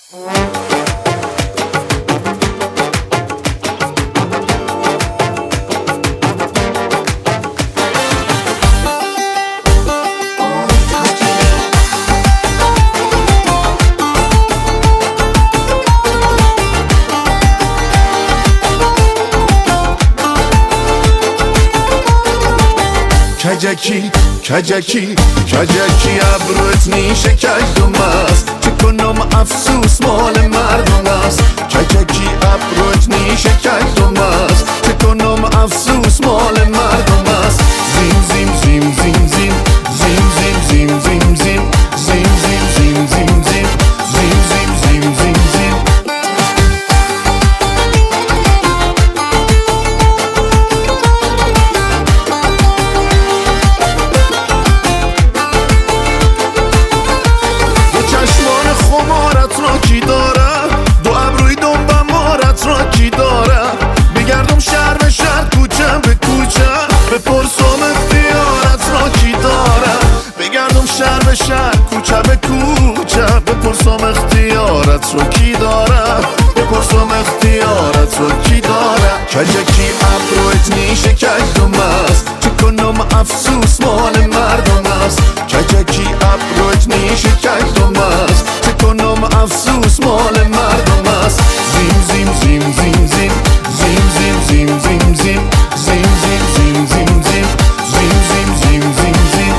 کجکی کجکی کجکی ابروت نیشه کجدم است چه کنم افسوس مال مردم است کجکی ابروت نیشه کجدم است چه کنم افسوس مال مردم است زیم زیم زیم زیم زیم زیم زیم زیم زیم زیم زیم زیم زیم زیم زیم زیم زیم زیم زیم کی داره دو ابروی دنبم مارت را کی داره بگردم شهر به شهر کوچه به کوچه بپرسم اختیارت را کی داره بگردم شهر به شهر کوچه به کوچه بپرسم اختیارت را کی داره بپرسم اختیارت را کی داره کجکی ابرویت نیشه کجدم است چه کنم افسوس مال مردم است کجکی ابرویت نیشه کجدم است چه کنم افسوس مال مردم است زیم زیم زیم زیم زیم زیم زیم زیم زیم زیم زیم زیم زیم زیم زیم زیم زیم زیم زیم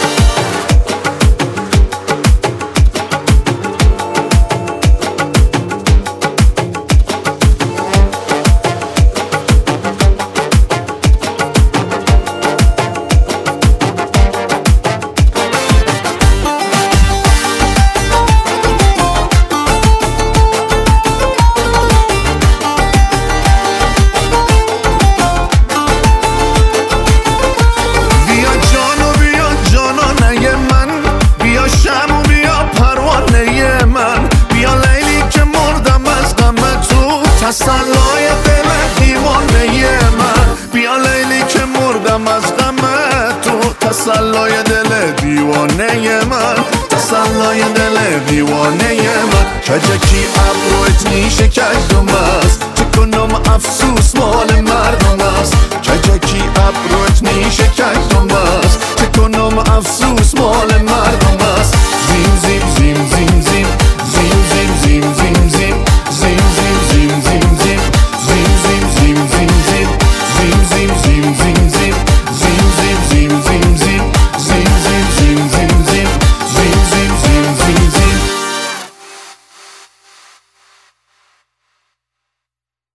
تسلای دل دیوانه من بیا لیلی که مردم از غم تو تسلای دل دیوانه من تسلای دل دیوانه من کجکی ابرویت نیشه کجدم است چه کنم افسوس